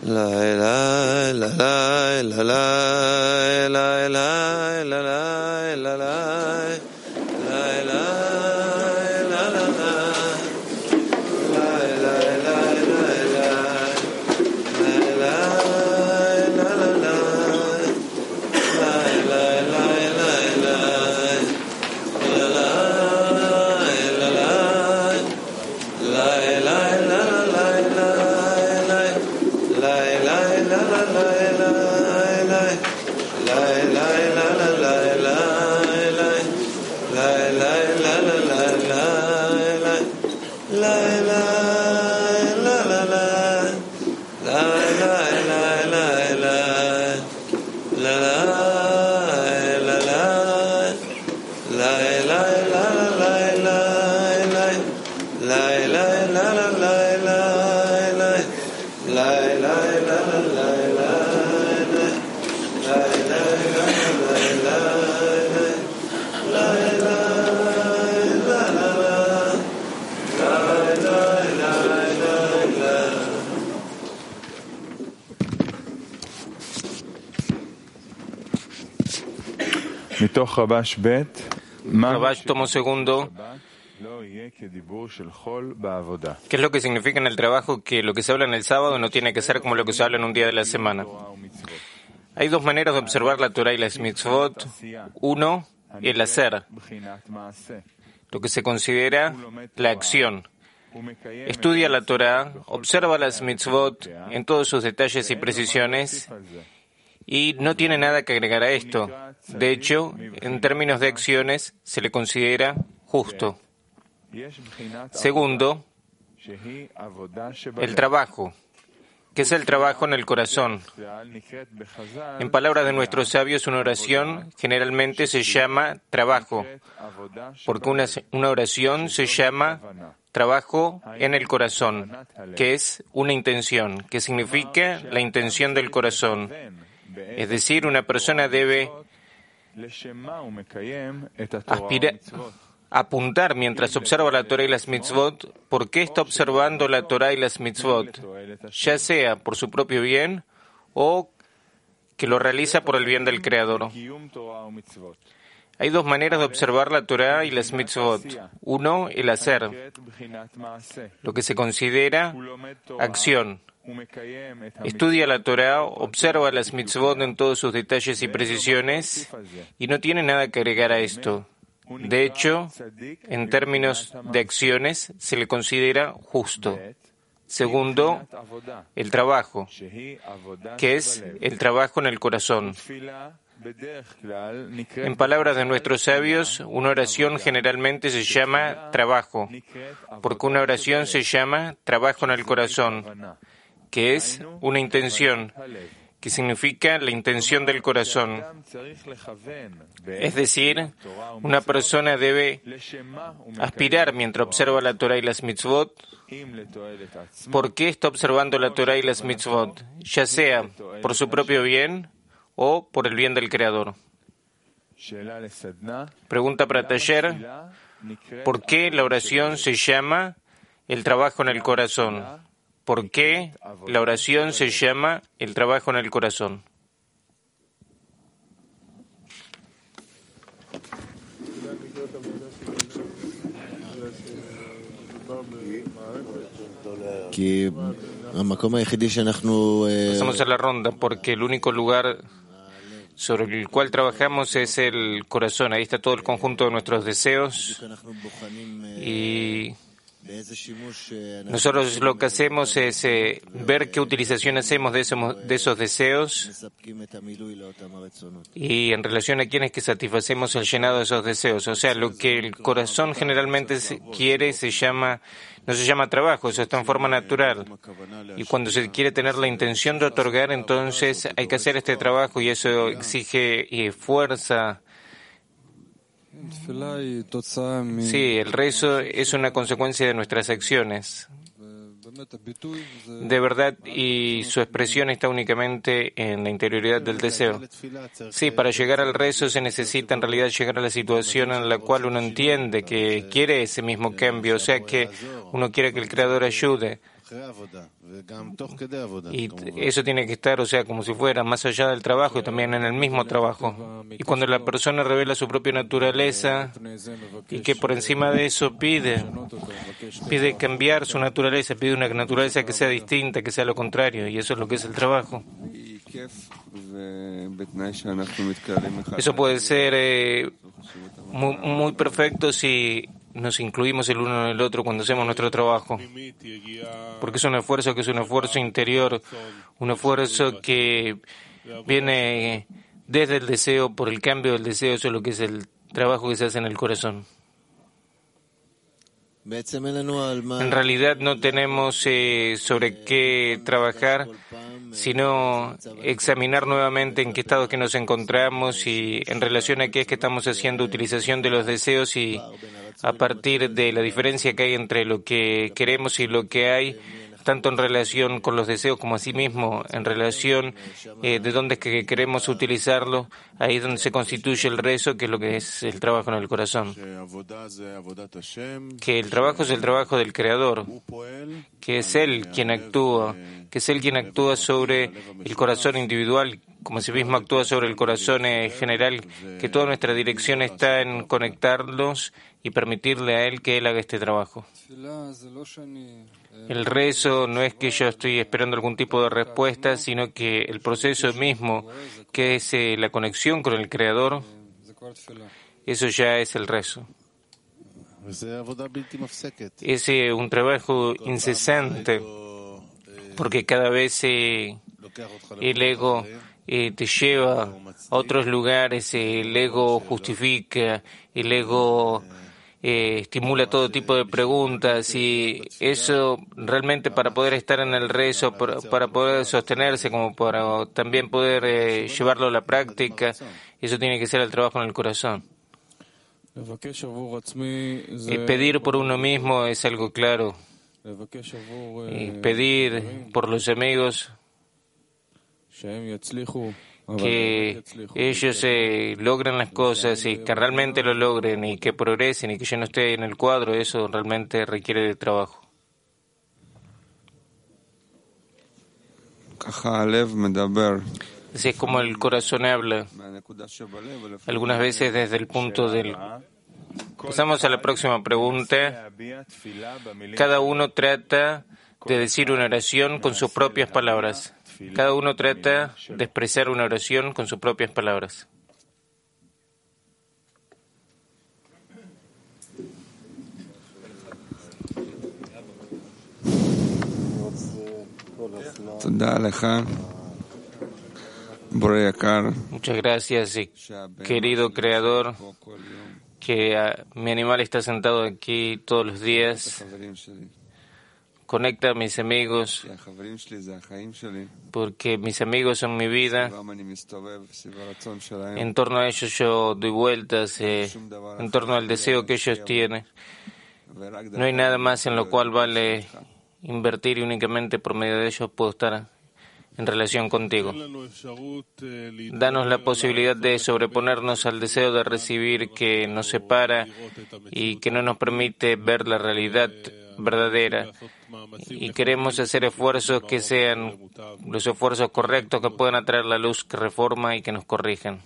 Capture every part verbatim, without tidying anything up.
Rabash, tomo segundo. ¿Qué es lo que significa en el trabajo que lo que se habla en el sábado no tiene que ser como lo que se habla en un día de la semana? Hay dos maneras de observar la Torah y las mitzvot. Uno, el hacer, lo que se considera la acción. Estudia la Torah, observa las mitzvot en todos sus detalles y precisiones y no tiene nada que agregar a esto. De hecho, en términos de acciones, se le considera justo. Segundo, el trabajo. ¿Qué es el trabajo en el corazón? En palabras de nuestros sabios, una oración generalmente se llama trabajo, porque una, una oración se llama trabajo en el corazón, que es una intención, que significa la intención del corazón. Es decir, una persona debe aspirar, apuntar mientras observa la Torah y las mitzvot, ¿por qué está observando la Torah y las mitzvot? Ya sea por su propio bien o que lo realiza por el bien del Creador. Hay dos maneras de observar la Torah y las mitzvot. Uno, el hacer, lo que se considera acción. Estudia la Torah, observa las mitzvot en todos sus detalles y precisiones y no tiene nada que agregar a esto. De hecho, en términos de acciones, se le considera justo. Segundo, el trabajo, que es el trabajo en el corazón. En palabras de nuestros sabios, una oración generalmente se llama trabajo, porque una oración se llama trabajo en el corazón, que es una intención, que significa la intención del corazón. Es decir, una persona debe aspirar mientras observa la Torah y las mitzvot. ¿Por qué está observando la Torah y las mitzvot? Ya sea por su propio bien o por el bien del Creador. Pregunta para taller: ¿por qué la oración se llama el trabajo en el corazón? ¿Por qué la oración se llama el trabajo en el corazón? Pasamos a la ronda porque el único lugar sobre el cual trabajamos es el corazón. Ahí está todo el conjunto de nuestros deseos y nosotros lo que hacemos es eh, ver qué utilización hacemos de esos, de esos deseos y en relación a quiénes que satisfacemos el llenado de esos deseos. O sea, lo que el corazón generalmente quiere se llama, no se llama trabajo, eso está en forma natural. Y cuando se quiere tener la intención de otorgar, entonces hay que hacer este trabajo y eso exige eh, fuerza. Sí, el rezo es una consecuencia de nuestras acciones. De verdad, y su expresión está únicamente en la interioridad del deseo. Sí, para llegar al rezo se necesita en realidad llegar a la situación en la cual uno entiende que quiere ese mismo cambio, o sea que uno quiere que el Creador ayude. Y eso tiene que estar, o sea, como si fuera más allá del trabajo y también en el mismo trabajo. Y cuando la persona revela su propia naturaleza y que por encima de eso pide, pide cambiar su naturaleza, pide una naturaleza que sea distinta, que sea lo contrario, y eso es lo que es el trabajo. Eso puede ser eh, muy, muy perfecto si nos incluimos el uno en el otro cuando hacemos nuestro trabajo, porque es un esfuerzo que es un esfuerzo interior, un esfuerzo que viene desde el deseo, por el cambio del deseo. Eso es lo que es el trabajo que se hace en el corazón. En realidad no tenemos eh, sobre qué trabajar, sino examinar nuevamente en qué estado que nos encontramos y en relación a qué es que estamos haciendo utilización de los deseos, y a partir de la diferencia que hay entre lo que queremos y lo que hay, tanto en relación con los deseos como asimismo en relación eh, de dónde es que queremos utilizarlo, ahí es donde se constituye el rezo, que es lo que es el trabajo en el corazón. Que el trabajo es el trabajo del Creador, que es Él quien actúa, que es Él quien actúa sobre el corazón individual, como sí mismo actúa sobre el corazón eh, general, que toda nuestra dirección está en conectarlos y permitirle a Él que Él haga este trabajo. El rezo no es que yo estoy esperando algún tipo de respuesta, sino que el proceso mismo, que es eh, la conexión con el Creador, eso ya es el rezo. Es eh, un trabajo incesante, porque cada vez eh, el ego eh, te lleva a otros lugares, eh, el ego justifica, el ego Eh, estimula todo tipo de preguntas, y eso realmente para poder estar en el rezo, para, para poder sostenerse, como para también poder eh, llevarlo a la práctica, eso tiene que ser el trabajo en el corazón. Eh, pedir por uno mismo es algo claro. Eh, pedir por los amigos que ellos eh, logren las cosas y que realmente lo logren y que progresen y que yo no esté en el cuadro, eso realmente requiere de trabajo. Así es como el corazón habla, algunas veces desde el punto del... Pasamos a la próxima pregunta. Cada uno trata de decir una oración con sus propias palabras. Cada uno trata de expresar una oración con sus propias palabras. Muchas gracias, querido Creador, que uh, mi animal está sentado aquí todos los días. Conecta a mis amigos, porque mis amigos son mi vida. En torno a ellos yo doy vueltas, eh, en torno al deseo que ellos tienen. No hay nada más en lo cual vale invertir, y únicamente por medio de ellos puedo estar en relación contigo. Danos la posibilidad de sobreponernos al deseo de recibir que nos separa y que no nos permite ver la realidad verdadera, y queremos hacer esfuerzos que sean los esfuerzos correctos, que puedan atraer la luz que reforma y que nos corrijan.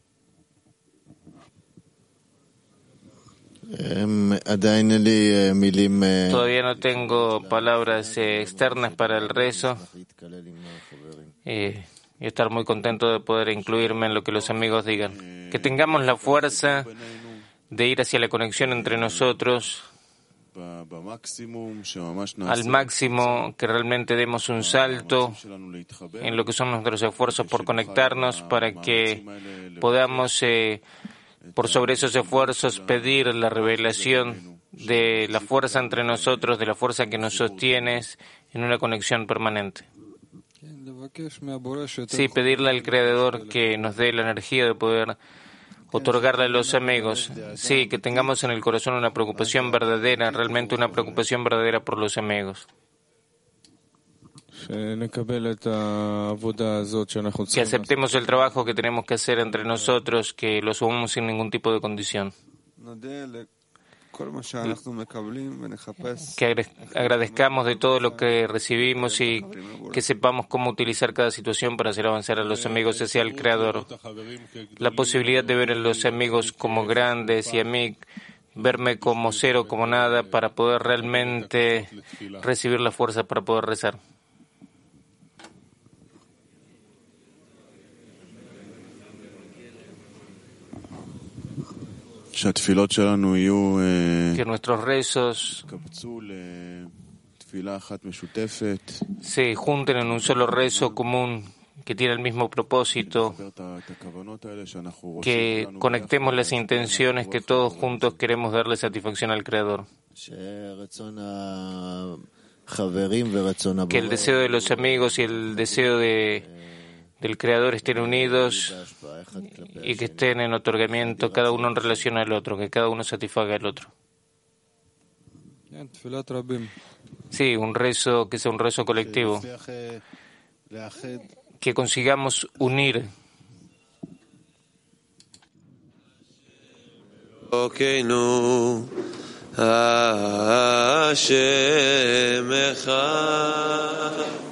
Todavía no tengo palabras eh, externas para el rezo, eh, y estar muy contento de poder incluirme en lo que los amigos digan. Que tengamos la fuerza de ir hacia la conexión entre nosotros al máximo, que realmente demos un salto en lo que son nuestros esfuerzos por conectarnos, para que podamos eh, por sobre esos esfuerzos pedir la revelación de la fuerza entre nosotros, de la fuerza que nos sostiene en una conexión permanente. Sí, pedirle al Creador que nos dé la energía de poder otorgarle a los amigos. Sí, que tengamos en el corazón una preocupación verdadera, realmente una preocupación verdadera por los amigos. Que aceptemos el trabajo que tenemos que hacer entre nosotros, que lo asumamos sin ningún tipo de condición. que agradezcamos de todo lo que recibimos y que sepamos cómo utilizar cada situación para hacer avanzar a los amigos hacia el Creador. La posibilidad de ver a los amigos como grandes y a mí verme como cero, como nada, para poder realmente recibir la fuerza para poder rezar. Que nuestros rezos se junten en un solo rezo común que tiene el mismo propósito, que conectemos las intenciones que todos juntos queremos darle satisfacción al Creador. Que el deseo de los amigos y el deseo de del Creador estén unidos y que estén en otorgamiento, cada uno en relación al otro, que cada uno satisfaga al otro. Sí, un rezo que sea un rezo colectivo, que consigamos unir. Hashem Echad